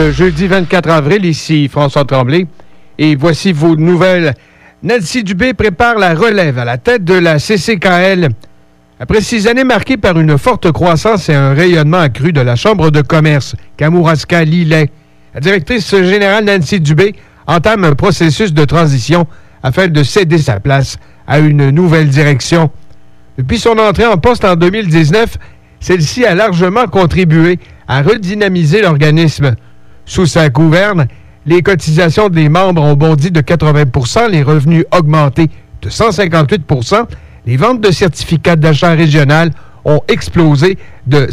le jeudi 24 avril, ici François Tremblay. Et voici vos nouvelles. Nancy Dubé prépare la relève à la tête de la CCKL. Après 6 années marquées par une forte croissance et un rayonnement accru de la Chambre de commerce Kamouraska-Lillet, la directrice générale Nancy Dubé entame un processus de transition afin de céder sa place à une nouvelle direction. Depuis son entrée en poste en 2019, celle-ci a largement contribué à redynamiser l'organisme. Sous sa gouverne, les cotisations des membres ont bondi de 80 %, les revenus augmenté de 158 %, les ventes de certificats d'achat régional ont explosé de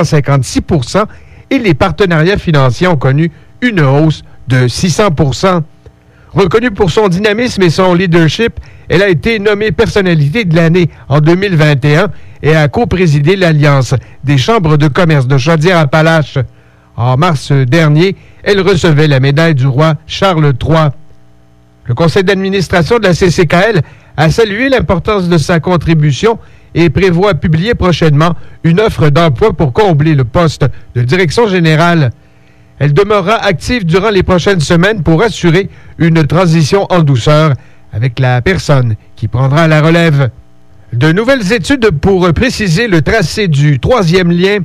556 % et les partenariats financiers ont connu une hausse de 600 %. Reconnue pour son dynamisme et son leadership, elle a été nommée personnalité de l'année en 2021 et a coprésidé l'Alliance des chambres de commerce de Chaudière-Appalaches. En mars dernier, elle recevait la médaille du roi Charles III. Le conseil d'administration de la CCKL a salué l'importance de sa contribution et prévoit publier prochainement une offre d'emploi pour combler le poste de direction générale. Elle demeurera active durant les prochaines semaines pour assurer une transition en douceur avec la personne qui prendra la relève. De nouvelles études pour préciser le tracé du 3e lien.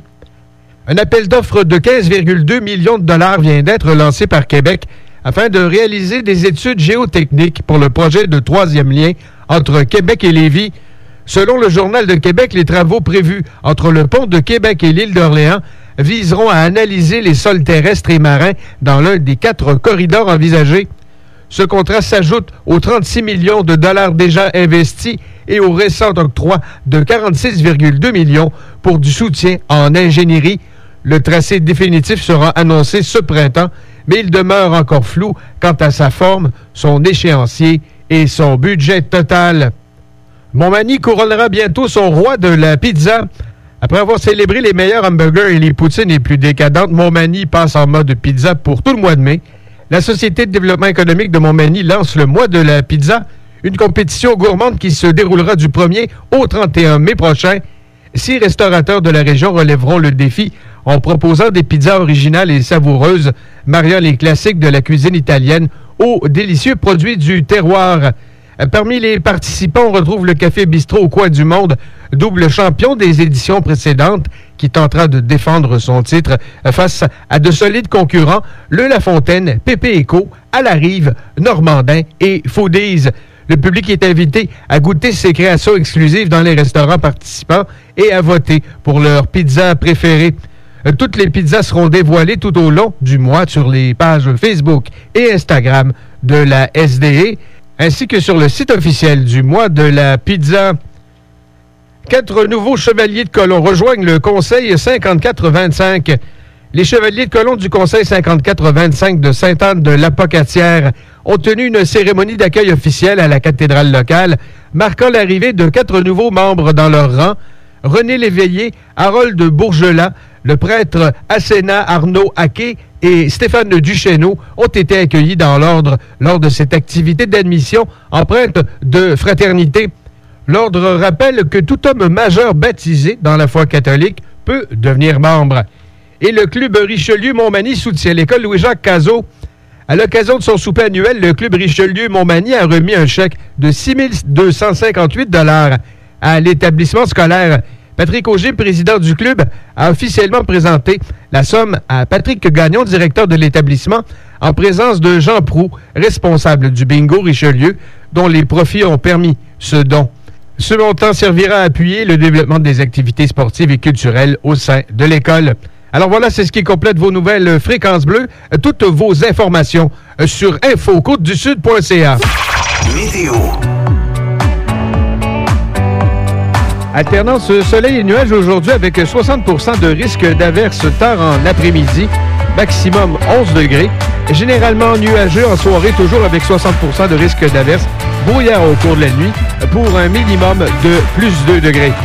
Un appel d'offres de 15,2 millions de dollars vient d'être lancé par Québec afin de réaliser des études géotechniques pour le projet de 3e lien entre Québec et Lévis. Selon le Journal de Québec, les travaux prévus entre le pont de Québec et l'île d'Orléans viseront à analyser les sols terrestres et marins dans l'un des 4 corridors envisagés. Ce contrat s'ajoute aux 36 millions de dollars déjà investis et au récent octroi de 46,2 millions pour du soutien en ingénierie. Le tracé définitif sera annoncé ce printemps, mais il demeure encore flou quant à sa forme, son échéancier et son budget total. Montmagny couronnera bientôt son roi de la pizza. Après avoir célébré les meilleurs hamburgers et les poutines les plus décadentes, Montmagny passe en mode pizza pour tout le mois de mai. La Société de développement économique de Montmagny lance le mois de la pizza, une compétition gourmande qui se déroulera du 1er au 31 mai prochain. 6 restaurateurs de la région relèveront le défi en proposant des pizzas originales et savoureuses, mariant les classiques de la cuisine italienne aux délicieux produits du terroir. Parmi les participants, on retrouve le Café Bistrot au coin du monde, double champion des éditions précédentes, qui tentera de défendre son titre face à de solides concurrents, le La Fontaine, Pépé Éco, À la Rive, Normandin et Foodies. Le public est invité à goûter ses créations exclusives dans les restaurants participants et à voter pour leur pizza préférée. Toutes les pizzas seront dévoilées tout au long du mois sur les pages Facebook et Instagram de la SDE, ainsi que sur le site officiel du mois de la pizza. 4 nouveaux chevaliers de colon rejoignent le Conseil 54-25. Les chevaliers de colon du Conseil 54-25 de Sainte-Anne-de-l'Apocatière ont tenu une cérémonie d'accueil officielle à la cathédrale locale, marquant l'arrivée de 4 nouveaux membres dans leur rang. René Léveillé, Harold Bourgelat, le prêtre Asséna Arnaud Haquet et Stéphane Duchesneau ont été accueillis dans l'ordre lors de cette activité d'admission empreinte de fraternité. L'ordre rappelle que tout homme majeur baptisé dans la foi catholique peut devenir membre. Et le club Richelieu-Montmagny soutient l'école Louis-Jacques Cazot. À l'occasion de son souper annuel, le club Richelieu-Montmagny a remis un chèque de 6 258 $ à l'établissement scolaire. Patrick Auger, président du club, a officiellement présenté la somme à Patrick Gagnon, directeur de l'établissement, en présence de Jean Proulx, responsable du bingo Richelieu, dont les profits ont permis ce don. Ce montant servira à appuyer le développement des activités sportives et culturelles au sein de l'école. Alors voilà, c'est ce qui complète vos nouvelles Fréquences Bleues. Toutes vos informations sur info-côte-du-sud.ca. Météo. Alternance soleil et nuages aujourd'hui avec 60 % de risque d'averse tard en après-midi, maximum 11 degrés. Généralement nuageux en soirée, toujours avec 60 % de risque d'averse. Brouillard au cours de la nuit pour un minimum de plus 2 degrés.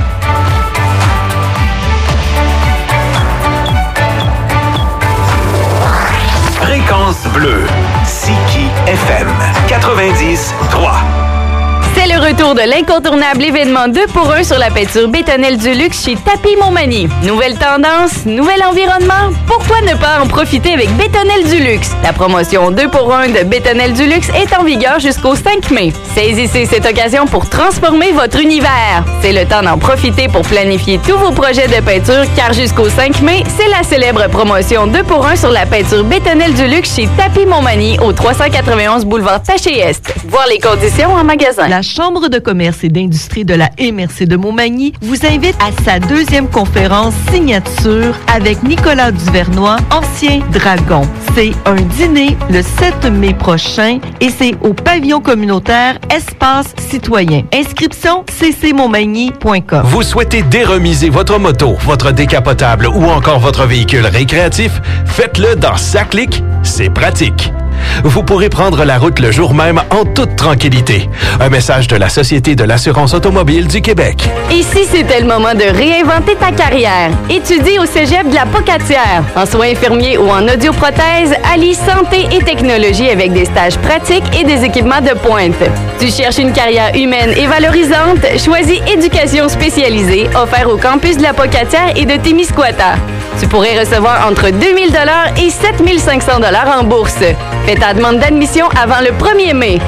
Fréquence bleue. Siki FM 90.3. C'est le retour de l'incontournable événement 2 pour 1 sur la peinture bétonnelle du luxe chez Tapis Montmagny. Nouvelle tendance, nouvel environnement, pourquoi ne pas en profiter avec Bétonnelle du luxe? La promotion 2 pour 1 de Bétonnelle du luxe est en vigueur jusqu'au 5 mai. Saisissez cette occasion pour transformer votre univers. C'est le temps d'en profiter pour planifier tous vos projets de peinture car jusqu'au 5 mai, c'est la célèbre promotion 2 pour 1 sur la peinture bétonnelle du luxe chez Tapis Montmagny au 391 boulevard Taché-Est. Voir les conditions en magasin. La Chambre de commerce et d'industrie de la MRC de Montmagny vous invite à sa 2e conférence signature avec Nicolas Duvernois, ancien dragon. C'est un dîner le 7 mai prochain et c'est au pavillon communautaire Espace Citoyen. Inscription ccmontmagny.com. Vous souhaitez déremiser votre moto, votre décapotable ou encore votre véhicule récréatif? Faites-le dans Saclic, c'est pratique. Vous pourrez prendre la route le jour même en toute tranquillité. Un message de la Société de l'assurance automobile du Québec. Ici, c'était le moment de réinventer ta carrière. Étudie au cégep de la Pocatière. En soins infirmiers ou en audioprothèse, allie santé et technologie avec des stages pratiques et des équipements de pointe. Tu cherches une carrière humaine et valorisante? Choisis éducation spécialisée, offert au campus de la Pocatière et de Témiscouata. Tu pourrais recevoir entre 2 000 $ et 7 500 $ en bourse. Fais ta demande d'admission avant le 1er mai.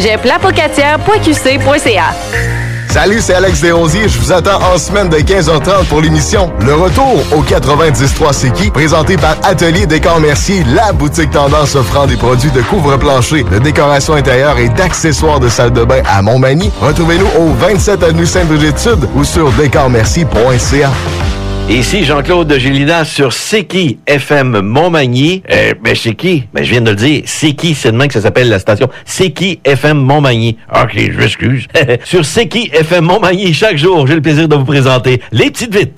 cégeplapocatière.qc.ca. Salut, c'est Alex Desrosiers. Je vous attends en semaine de 15h30 pour l'émission Le Retour au 93.3 C'est qui, présenté par Atelier Décor Mercier, la boutique tendance offrant des produits de couvre-plancher, de décoration intérieure et d'accessoires de salle de bain à Montmagny. Retrouvez-nous au 27 avenue Sainte-Brigitte-Sud ou sur décormercier.ca. Ici Jean-Claude de Gélinas sur C'est qui FM Montmagny. C'est qui? Je viens de le dire. C'est qui? C'est demain que ça s'appelle la station. C'est qui FM Montmagny. OK, je m'excuse. Sur C'est qui FM Montmagny, chaque jour, j'ai le plaisir de vous présenter Les Petites Vites.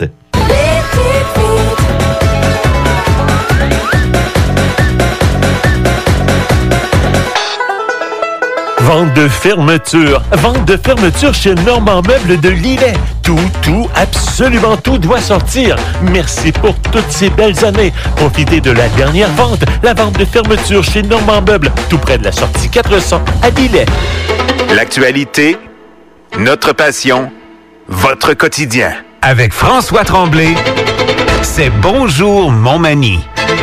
Vente de fermeture. Vente de fermeture chez Normand Meubles de Lillet. Tout, absolument tout doit sortir. Merci pour toutes ces belles années. Profitez de la dernière vente, la vente de fermeture chez Normand Meubles, tout près de la sortie 400 à Lillet. L'actualité, notre passion, votre quotidien. Avec François Tremblay, c'est Bonjour Montmagny.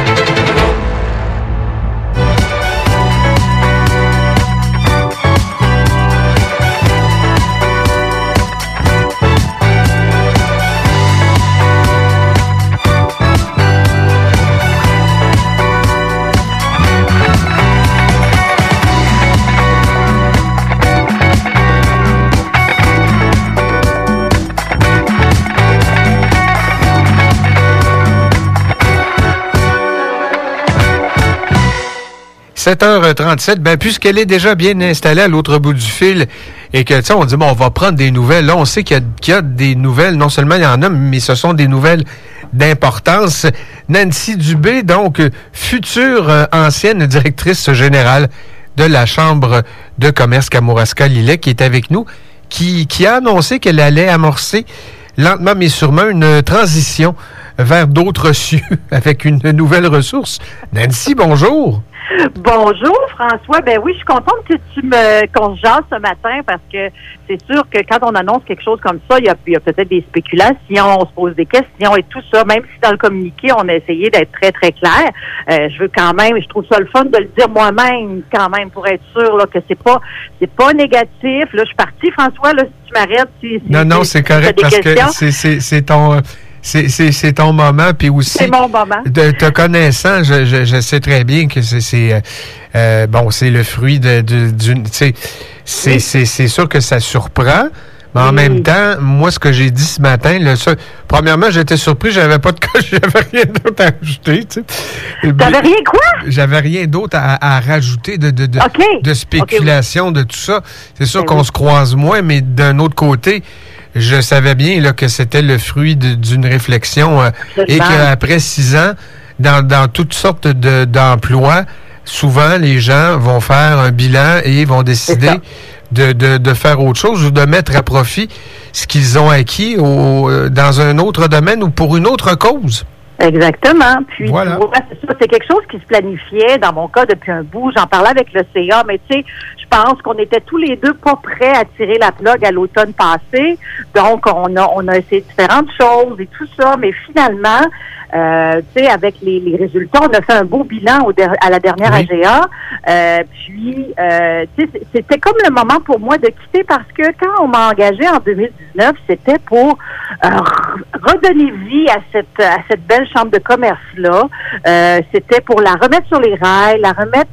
« 7h37, puisqu'elle est déjà bien installée à l'autre bout du fil et que, tu sais, on dit, on va prendre des nouvelles. Là, on sait qu'il y a des nouvelles. Non seulement il y en a, mais ce sont des nouvelles d'importance. Nancy Dubé, donc, future ancienne directrice générale de la Chambre de commerce Kamouraska-Lillet, qui est avec nous, qui a annoncé qu'elle allait amorcer lentement mais sûrement une transition vers d'autres cieux avec une nouvelle ressource. Nancy, bonjour! Bonjour François, oui, je suis contente que qu'on se jase ce matin parce que c'est sûr que quand on annonce quelque chose comme ça, il y a peut-être des spéculations, on se pose des questions et tout ça, même si dans le communiqué, on a essayé d'être très, très clair. Je trouve ça le fun de le dire moi-même quand même pour être sûr là, que c'est pas négatif. Là, je suis partie, François, là, si tu m'arrêtes. Non, c'est correct parce questions. Que c'est ton... C'est ton moment, puis aussi... C'est mon moment. De te connaissant, je sais très bien que c'est le fruit d'une... C'est sûr que ça surprend, mais en même temps, moi, ce que j'ai dit ce matin, premièrement, j'étais surpris, j'avais rien d'autre à rajouter, tu sais. T'avais rien quoi? J'avais rien d'autre à rajouter de spéculation, de tout ça. C'est sûr qu'on se croise moins, mais d'un autre côté... Je savais bien là, que c'était le fruit d'une réflexion et qu'après 6 ans, dans toutes sortes d'emplois, souvent les gens vont faire un bilan et vont décider de faire autre chose ou de mettre à profit ce qu'ils ont acquis dans un autre domaine ou pour une autre cause. Exactement. Puis, voilà. C'est quelque chose qui se planifiait, dans mon cas, depuis un bout. J'en parlais avec le CA, mais tu sais, Je pense qu'on était tous les deux pas prêts à tirer la plug à l'automne passé. Donc, on a essayé différentes choses et tout ça. Mais finalement, tu sais, avec les résultats, on a fait un beau bilan à la dernière AGA. Puis, tu sais, c'était comme le moment pour moi de quitter parce que quand on m'a engagée en 2019, c'était pour redonner vie à cette belle chambre de commerce-là. C'était pour la remettre sur les rails, la remettre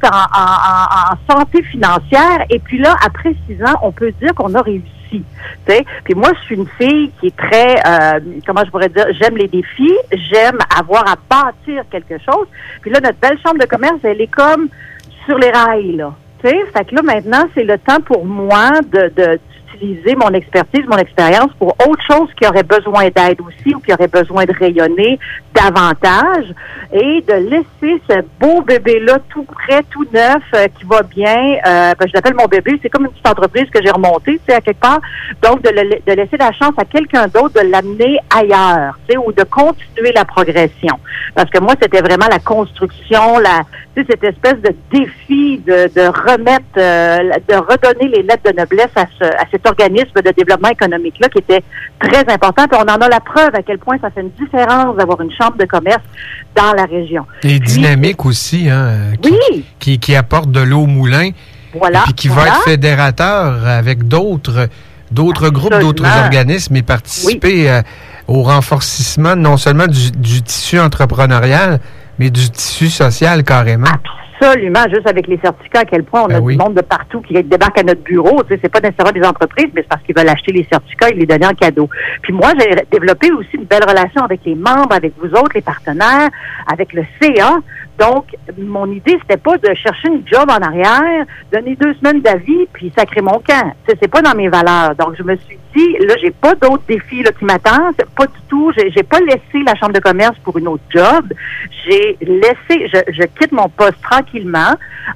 en santé financière. Et puis là, après 6 ans, on peut dire qu'on a réussi. T'sais? Puis moi, je suis une fille qui est très, comment je pourrais dire, j'aime les défis, j'aime avoir à bâtir quelque chose. Puis là, notre belle chambre de commerce, elle est comme sur les rails, là. T'sais? Fait que là, maintenant, c'est le temps pour moi d'utiliser mon expertise, mon expérience pour autre chose qui aurait besoin d'aide aussi ou qui aurait besoin de rayonner davantage et de laisser ce beau bébé-là tout prêt, tout neuf, qui va bien. Je l'appelle mon bébé, c'est comme une petite entreprise que j'ai remontée, tu sais, à quelque part. Donc, de laisser la chance à quelqu'un d'autre de l'amener ailleurs, tu sais, ou de continuer la progression. Parce que moi, c'était vraiment la construction, tu sais, cette espèce de défi de remettre, de redonner les lettres de noblesse à cet organisme de développement économique-là qui était très important. Puis on en a la preuve à quel point ça fait une différence d'avoir une chambre de commerce dans la région. Et dynamique aussi, hein, qui apporte de l'eau au moulin. Voilà. Puis qui va être fédérateur avec d'autres groupes, d'autres organismes et participer au renforcement non seulement du tissu entrepreneurial, mais du tissu social carrément. Absolument, juste avec les certificats, à quel point on a du monde de partout qui débarque à notre bureau. Tu sais, c'est pas nécessairement des entreprises, mais c'est parce qu'ils veulent acheter les certificats et les donner en cadeau. Puis moi, j'ai développé aussi une belle relation avec les membres, avec vous autres, les partenaires, avec le CA. Donc, mon idée, c'était pas de chercher une job en arrière, donner 2 semaines d'avis, puis sacrer mon camp. C'est pas dans mes valeurs. Donc, je me suis dit, là, j'ai pas d'autres défis là, qui m'attendent. Pas du tout. J'ai pas laissé la chambre de commerce pour une autre job. J'ai laissé, je quitte mon poste tranquillement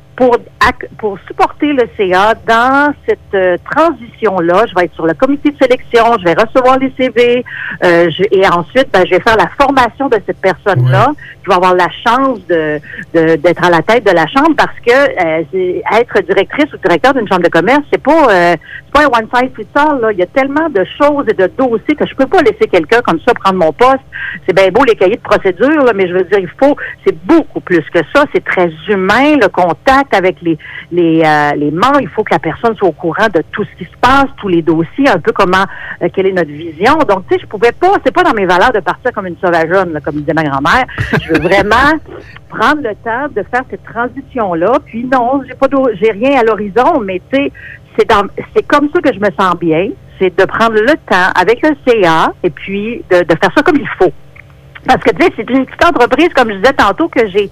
pour supporter le CA dans cette transition-là. Je vais être sur le comité de sélection, je vais recevoir les CV et ensuite, je vais faire la formation de cette personne-là. Je vais avoir la chance d'être à la tête de la chambre parce que être directrice ou directeur d'une chambre de commerce, c'est pas un one size fits all. Là. Il y a tellement de choses et de dossiers que je peux pas laisser quelqu'un comme ça prendre mon poste. C'est bien beau les cahiers de procédure, là, mais je veux dire, c'est beaucoup plus que ça. C'est très humain, le contact avec les membres. Il faut que la personne soit au courant de tout ce qui se passe, tous les dossiers, un peu quelle est notre vision. Donc, tu sais, je pouvais pas, c'est pas dans mes valeurs de partir comme une sauvageonne, là, comme disait ma grand-mère. Je veux vraiment prendre le temps de faire cette transition-là. Puis non, j'ai rien à l'horizon, mais tu sais, c'est comme ça que je me sens bien. C'est de prendre le temps avec le CA et puis de faire ça comme il faut. Parce que, tu sais, c'est une petite entreprise, comme je disais tantôt, que j'ai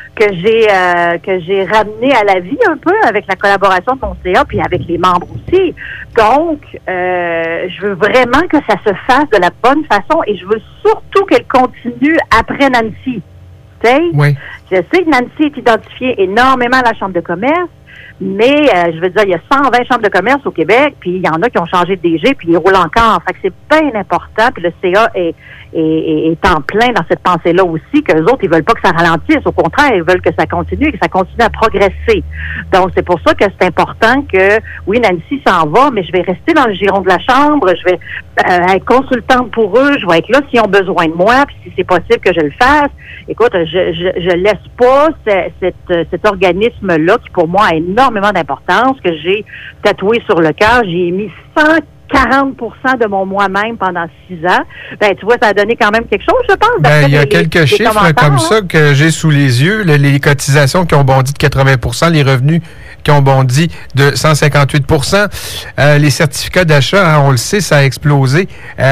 ramené à la vie un peu avec la collaboration de mon CA puis avec les membres aussi. Donc, je veux vraiment que ça se fasse de la bonne façon et je veux surtout qu'elle continue après Nancy. Tu sais? Oui. Je sais que Nancy est identifiée énormément à la Chambre de commerce, mais je veux dire, il y a 120 chambres de commerce au Québec, puis il y en a qui ont changé de DG, puis ils roulent encore. Fait que c'est bien important, puis le CA est en plein dans cette pensée-là aussi, qu'eux autres, ils veulent pas que ça ralentisse. Au contraire, ils veulent que ça continue et que ça continue à progresser. Donc, c'est pour ça que c'est important que, oui, Nancy s'en va, mais je vais rester dans le giron de la Chambre, je vais être consultante pour eux, je vais être là s'ils ont besoin de moi, puis si c'est possible que je le fasse. Écoute, je laisse pas cet organisme-là, qui pour moi a énormément d'importance, que j'ai tatoué sur le cœur. J'ai mis 140% de mon moi-même pendant 6 ans. Ben, tu vois, ça a donné quand même quelque chose, je pense. Ben, il y a quelques chiffres comme ça que j'ai sous les yeux. Les cotisations qui ont bondi de 80%, les revenus qui ont bondi de 158%. Les certificats d'achat, on le sait, ça a explosé.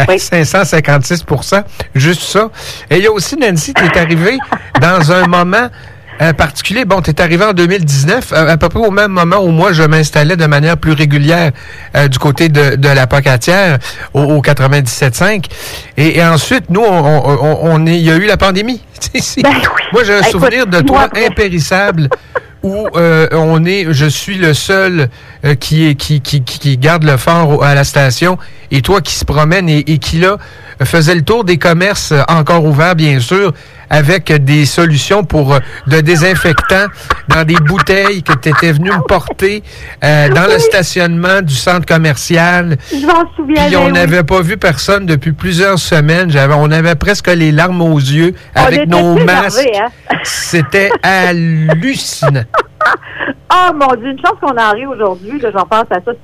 556%. Juste ça. Et il y a aussi, Nancy, tu es arrivée dans un moment particulier. Bon, tu es arrivé en 2019, à peu près au même moment où moi, je m'installais de manière plus régulière du côté de la Pocatière au 97.5. Et ensuite, nous, il y a eu la pandémie. Ben oui. Moi, j'ai un souvenir de toi impérissable où je suis le seul qui garde le phare à la station, et toi qui se promène et qui, là, faisait le tour des commerces encore ouverts, bien sûr, avec des solutions de désinfectants dans des bouteilles que tu étais venu me porter dans le stationnement du centre commercial. Je m'en souviens. Puis on n'avait pas vu personne depuis plusieurs semaines. On avait presque les larmes aux yeux avec nos masques. Hein? C'était hallucinant. Oh mon Dieu, une chance qu'on en rit aujourd'hui. J'en pense à ça.